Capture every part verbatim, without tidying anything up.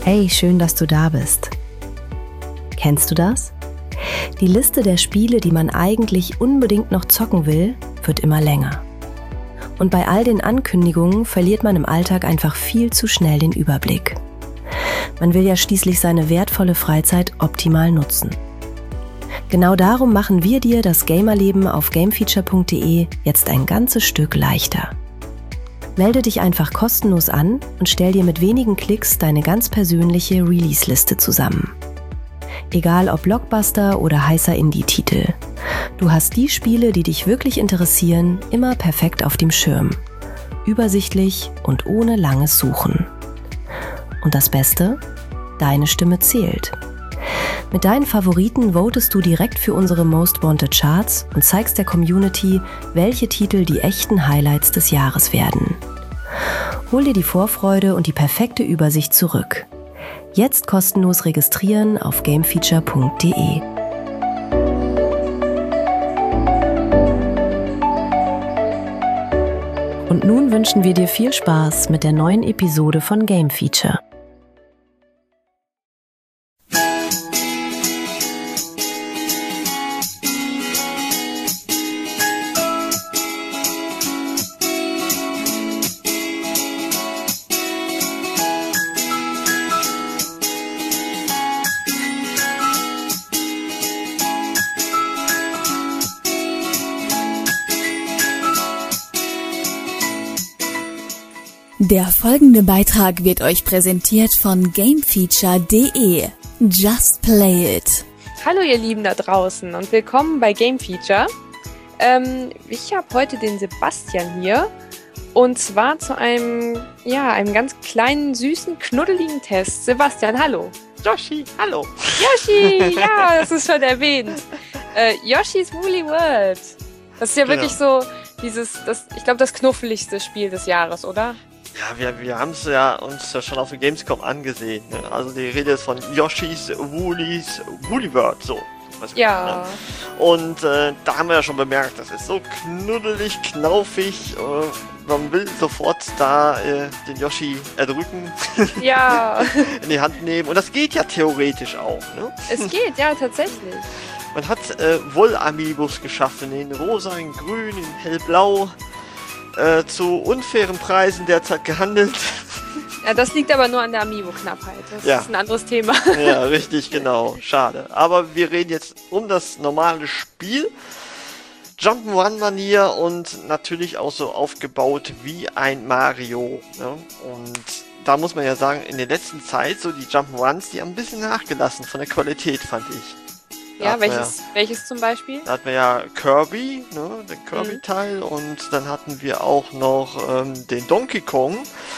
Hey, schön, dass du da bist. Kennst du das? Die Liste der Spiele, die man eigentlich unbedingt noch zocken will, wird immer länger. Und bei all den Ankündigungen verliert man im Alltag einfach viel zu schnell den Überblick. Man will ja schließlich seine wertvolle Freizeit optimal nutzen. Genau darum machen wir dir das Gamerleben auf gamefeature punkt de jetzt ein ganzes Stück leichter. Melde dich einfach kostenlos an und stell dir mit wenigen Klicks deine ganz persönliche Release-Liste zusammen. Egal ob Blockbuster oder heißer Indie-Titel. Du hast die Spiele, die dich wirklich interessieren, immer perfekt auf dem Schirm. Übersichtlich und ohne langes Suchen. Und das Beste? Deine Stimme zählt. Mit deinen Favoriten votest du direkt für unsere Most Wanted Charts und zeigst der Community, welche Titel die echten Highlights des Jahres werden. Hol dir die Vorfreude und die perfekte Übersicht zurück. Jetzt kostenlos registrieren auf gamefeature punkt de. Und nun wünschen wir dir viel Spaß mit der neuen Episode von Game Feature. Der folgende Beitrag wird euch präsentiert von gamefeature punkt de. Just play it. Hallo ihr Lieben da draußen und willkommen bei Game Feature. Ähm, ich habe heute den Sebastian hier und zwar zu einem, ja, einem ganz kleinen, süßen, knuddeligen Test. Sebastian, hallo. Yoshi, hallo. Yoshi, ja, das ist schon erwähnt. Äh, Yoshi's Woolly World. Das ist ja genau. Wirklich so dieses, das, ich glaube, das knuffeligste Spiel des Jahres, oder? Ja, wir, wir haben es ja uns ja schon auf der Gamescom angesehen. Ne? Also die Rede ist von Yoshi's Woolly's Woolly World, so. Ja. Ne? Und äh, da haben wir ja schon bemerkt, das ist so knuddelig, knaufig. Äh, man will sofort da äh, den Yoshi erdrücken. Ja. In die Hand nehmen. Und das geht ja theoretisch auch. Ne? Es geht, ja, tatsächlich. Man hat äh, Woll-Amiibos geschaffen, in rosa, in grün, in hellblau. Äh, zu unfairen Preisen derzeit gehandelt. Ja, das liegt aber nur an der Amiibo-Knappheit. Das ja. ist ein anderes Thema. Ja, richtig, genau. Schade. Aber wir reden jetzt um das normale Spiel. Jump'n'Run-Manier und natürlich auch so aufgebaut wie ein Mario. Ne? Und da muss man ja sagen, in der letzten Zeit, so die Jump'n'Runs, die haben ein bisschen nachgelassen von der Qualität, fand ich. Ja, welches, ja, welches zum Beispiel? Da hatten wir ja Kirby, ne, den Kirby-Teil, mhm. und dann hatten wir auch noch ähm, den Donkey Kong.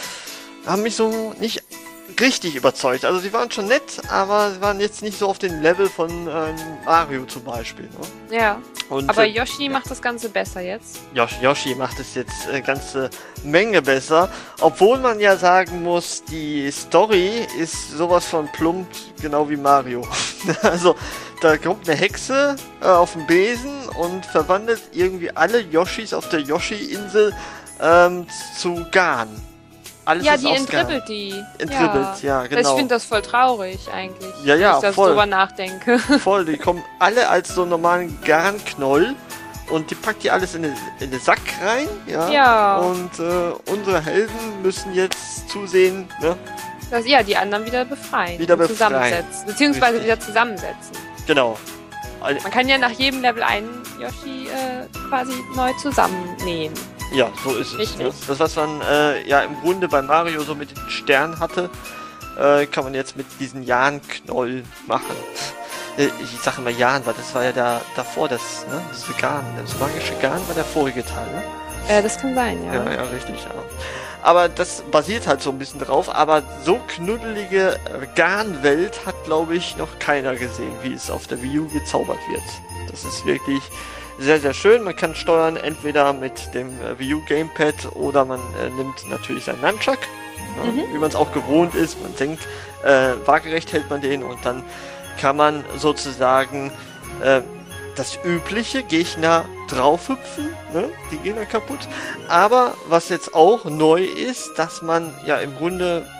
Haben mich so nicht richtig überzeugt. Also sie waren schon nett, aber sie waren jetzt nicht so auf dem Level von ähm, Mario zum Beispiel. Ne? Ja, und, aber äh, Yoshi ja. macht das Ganze besser jetzt. Yoshi, Yoshi macht es jetzt eine ganze Menge besser. Obwohl man ja sagen muss, die Story ist sowas von plump, genau wie Mario. Also da kommt eine Hexe äh, auf den Besen und verwandelt irgendwie alle Yoshis auf der Yoshi-Insel ähm, zu Garn. Alles ja, die entribbelt die. Entribbelt, ja, ja, genau. Ich finde das voll traurig eigentlich, ja, ja, wenn ich voll. darüber nachdenke. Voll, die kommen alle als so normalen Garnknoll und die packt die alles in den, in den Sack rein. Ja. ja. Und äh, unsere Helden müssen jetzt zusehen, ne? Dass, ja, die anderen wieder befreien. Wieder befreien. Zusammensetzen. Beziehungsweise Richtig. wieder zusammensetzen. Genau. Man kann ja nach jedem Level einen Yoshi äh, quasi neu zusammennähen. Ja, so ist es. Ne? Das, was man äh, ja im Grunde bei Mario so mit den Sternen hatte, äh, kann man jetzt mit diesen Jahnknoll machen. Äh, ich sage immer Jahn, weil das war ja da, davor das, ne? Diese Garn, das magische Garn war der vorige Teil, ne? Ja, das kann sein, ja. Ja, ja, richtig, ja. Aber das basiert halt so ein bisschen drauf, aber so knuddelige Garnwelt hat, glaube ich, noch keiner gesehen, wie es auf der Wii U gezaubert wird. Das ist wirklich sehr, sehr schön. Man kann steuern entweder mit dem äh, Wii U Gamepad oder man äh, nimmt natürlich seinen Nunchuck, ne, mhm. wie man es auch gewohnt ist. Man denkt, äh, waagerecht hält man den und dann kann man sozusagen äh, das übliche Gegner draufhüpfen, ne? Die gehen dann kaputt. Aber was jetzt auch neu ist, dass man ja im Grunde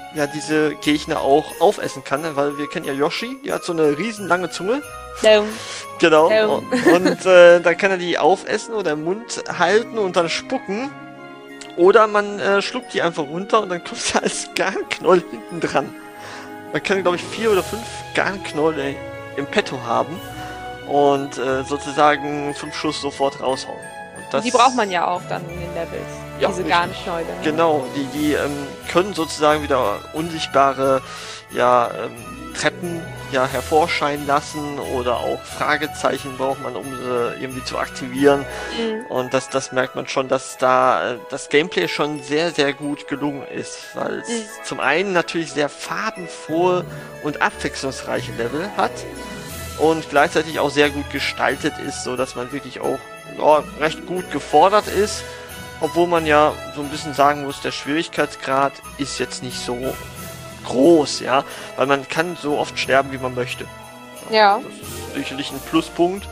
ja diese Gegner auch aufessen kann, weil wir kennen ja Yoshi, die hat so eine riesen lange Zunge. Ja. Genau. Ja. Und äh, dann kann er die aufessen oder im Mund halten und dann spucken. Oder man äh, schluckt die einfach runter und dann kommt sie als Garnknoll hinten dran. Man kann, glaube ich, vier oder fünf Garnknolle im Petto haben und äh, sozusagen zum Schluss sofort raushauen. Und das, Die braucht man ja auch dann in den Levels. Ja, diese richtig. Garnknäule. Ne? Genau, die, die ähm, können sozusagen wieder unsichtbare ja, ähm, Treppen ja, hervorscheinen lassen oder auch Fragezeichen braucht man, um sie irgendwie zu aktivieren. Mhm. Und das, das merkt man schon, dass da äh, das Gameplay schon sehr, sehr gut gelungen ist, weil es Mhm. zum einen natürlich sehr farbenfrohe und abwechslungsreiche Level hat und gleichzeitig auch sehr gut gestaltet ist, so dass man wirklich auch ja, recht gut gefordert ist, obwohl man ja so ein bisschen sagen muss, der Schwierigkeitsgrad ist jetzt nicht so groß, ja, weil man kann so oft sterben, wie man möchte. Ja. Das ist sicherlich ein Pluspunkt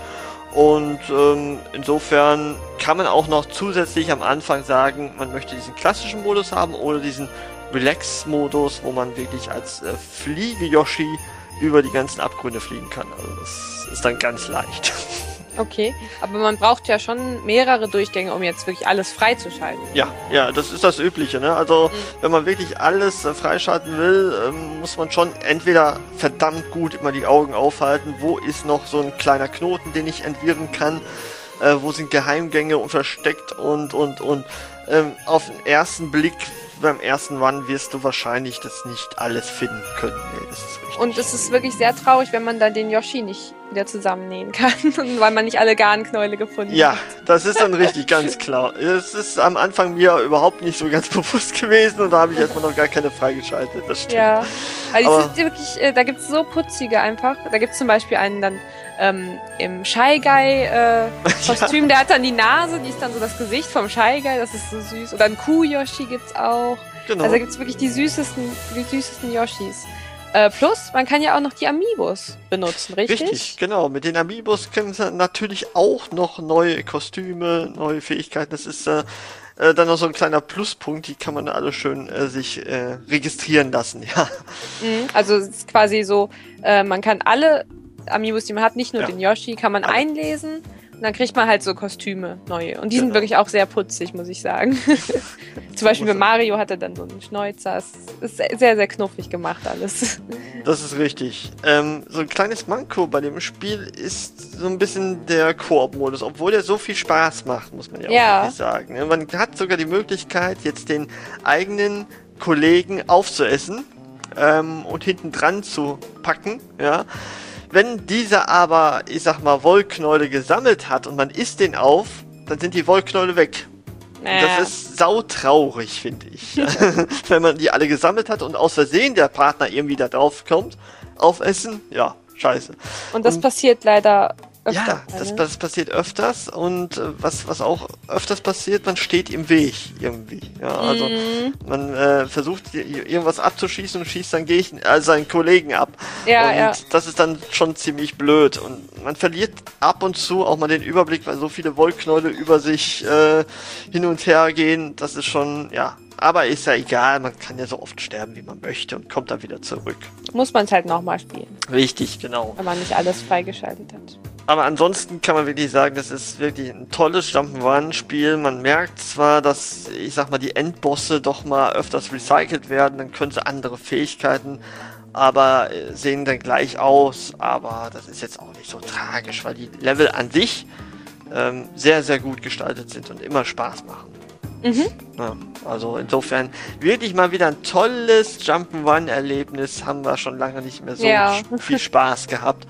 und ähm, insofern kann man auch noch zusätzlich am Anfang sagen, man möchte diesen klassischen Modus haben oder diesen Relax-Modus, wo man wirklich als äh, Fliege-Yoshi über die ganzen Abgründe fliegen kann. Also das ist dann ganz leicht. Okay, aber man braucht ja schon mehrere Durchgänge, um jetzt wirklich alles freizuschalten. Ja, ja, das ist das Übliche, ne? Also, Mhm. wenn man wirklich alles äh, freischalten will, ähm, muss man schon entweder verdammt gut immer die Augen aufhalten, wo ist noch so ein kleiner Knoten, den ich entwirren kann, äh, wo sind Geheimgänge und versteckt und, und, und, ähm, auf den ersten Blick, beim ersten Run wirst du wahrscheinlich das nicht alles finden können. Nee, das ist richtig. Und es ist wirklich sehr traurig, wenn man dann den Yoshi nicht wieder zusammennähen kann, weil man nicht alle Garnknäule gefunden Ja, hat. das ist dann richtig, ganz klar. Es ist am Anfang mir überhaupt nicht so ganz bewusst gewesen und da habe ich erstmal noch gar keine freigeschaltet, das stimmt. Ja, also Aber- es ist wirklich, äh, da gibt es so putzige einfach. Da gibt es zum Beispiel einen dann ähm, im Shy Guy äh, Kostüm, der hat dann die Nase, die ist dann so das Gesicht vom Shy Guy, das ist so süß. Oder ein Kuh-Yoshi gibt's auch. Genau. Also da gibt's wirklich die süßesten, die süßesten Yoshis. Äh, plus, man kann ja auch noch die Amiibos benutzen, richtig? Richtig, genau. Mit den Amiibos können sie natürlich auch noch neue Kostüme, neue Fähigkeiten. Das ist äh, äh, dann noch so ein kleiner Pluspunkt, die kann man alle schön äh, sich äh, registrieren lassen, ja. Mhm, also es ist quasi so, äh, man kann alle Amiibos, die man hat, nicht nur Ja. den Yoshi, kann man Alle. einlesen und dann kriegt man halt so Kostüme neue. Und die sind Genau. wirklich auch sehr putzig, muss ich sagen. Zum Beispiel muss mit Mario hat er dann so einen Schnäuzer. Es ist sehr, sehr, sehr knuffig gemacht alles. Das ist richtig. Ähm, so ein kleines Manko bei dem Spiel ist so ein bisschen der Koop-Modus, obwohl der so viel Spaß macht, muss man ja, Ja. auch wirklich sagen. ne? Man hat sogar die Möglichkeit, jetzt den eigenen Kollegen aufzuessen ähm, und hinten dran zu packen, ja. Wenn dieser aber, ich sag mal, Wollknäule gesammelt hat und man isst den auf, dann sind die Wollknäule weg. Naja. Das ist sautraurig, finde ich. Wenn man die alle gesammelt hat und aus Versehen der Partner irgendwie da drauf kommt, aufessen, ja, scheiße. Und das und- passiert leider öfter. Ja, das, ne? das passiert öfters und äh, was, was auch öfters passiert, man steht im Weg irgendwie. Ja, also Mhm. man äh, versucht i- irgendwas abzuschießen und schießt dann Gegner, äh, seinen Kollegen ab. Ja, und ja. das ist dann schon ziemlich blöd. Und man verliert ab und zu auch mal den Überblick, weil so viele Wollknäule über sich äh, hin und her gehen. Das ist schon, ja. Aber ist ja egal, man kann ja so oft sterben, wie man möchte und kommt dann wieder zurück. Muss man es halt nochmal spielen, Richtig, genau. wenn man nicht alles freigeschaltet hat. Aber ansonsten kann man wirklich sagen, das ist wirklich ein tolles Jump'n'Run-Spiel. Man merkt zwar, dass, ich sag mal, die Endbosse doch mal öfters recycelt werden, dann können sie andere Fähigkeiten, aber äh, sehen dann gleich aus. Aber das ist jetzt auch nicht so tragisch, weil die Level an sich ähm, sehr, sehr gut gestaltet sind und immer Spaß machen. Mhm. Ja, also insofern wirklich mal wieder ein tolles Jump'n'Run-Erlebnis. Haben wir schon lange nicht mehr so Ja. viel Spaß gehabt.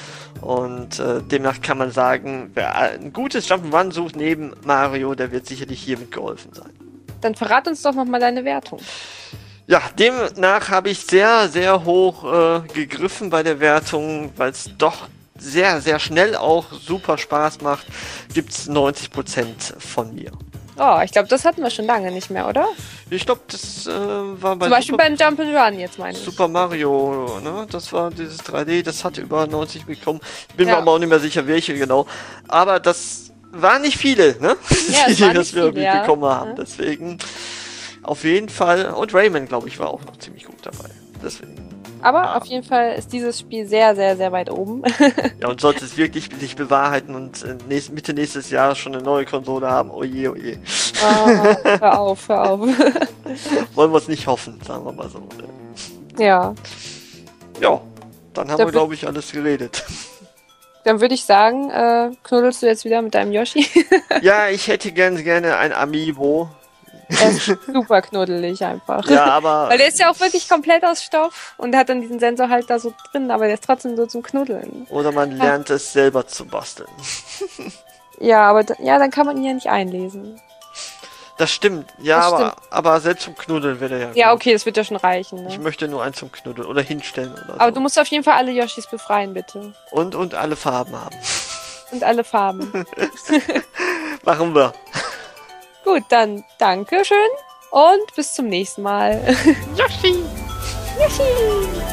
Und äh, demnach kann man sagen, wer ein gutes Jump'n'Run sucht neben Mario, der wird sicherlich hiermit geholfen sein. Dann verrat uns doch nochmal deine Wertung. Ja, demnach habe ich sehr, sehr hoch äh, gegriffen bei der Wertung, weil es doch sehr, sehr schnell auch super Spaß macht, gibt's neunzig Prozent von mir. Oh, ich glaube, das hatten wir schon lange nicht mehr, oder? Ich glaube, das äh, war bei Zum Beispiel Super, beim Jump'n'Run jetzt, meine ich. Super Mario, ne? Das war dieses drei D, das hatte über neunzig bekommen. Ich bin Ja. mir aber auch nicht mehr sicher, welche genau. Aber das waren nicht viele, ne? Ja, es die waren das nicht wir viele, irgendwie ja. bekommen haben. Ja. Deswegen, auf jeden Fall. Und Rayman, glaube ich, war auch noch ziemlich gut dabei. Deswegen. Aber ja. auf jeden Fall ist dieses Spiel sehr, sehr, sehr weit oben. Ja, und sollte es wirklich sich bewahrheiten und äh, nächst, Mitte nächstes Jahr schon eine neue Konsole haben, oje, oje. Oh, hör auf, hör auf. Wollen wir es nicht hoffen, sagen wir mal so. Ja. Ja, dann haben Da wir, glaube ich, alles geredet. Dann würde ich sagen, äh, knuddelst du jetzt wieder mit deinem Yoshi? Ja, ich hätte gern, gerne ein Amiibo. Er ist super knuddelig einfach. Ja, aber... Weil der ist ja auch wirklich komplett aus Stoff und hat dann diesen Sensor halt da so drin, aber der ist trotzdem so zum Knuddeln. Oder man lernt ja. es selber zu basteln. Ja, aber da, ja, dann kann man ihn ja nicht einlesen. Das stimmt. Ja, das aber, stimmt. aber selbst zum Knuddeln wird er ja Ja, gut. okay, das wird ja schon reichen. Ne? Ich möchte nur einen zum Knuddeln oder hinstellen oder Aber so. du musst auf jeden Fall alle Yoshis befreien, bitte. Und, und alle Farben haben. Und alle Farben. Machen wir. Gut, dann Dankeschön und bis zum nächsten Mal. Yoshi! Yoshi!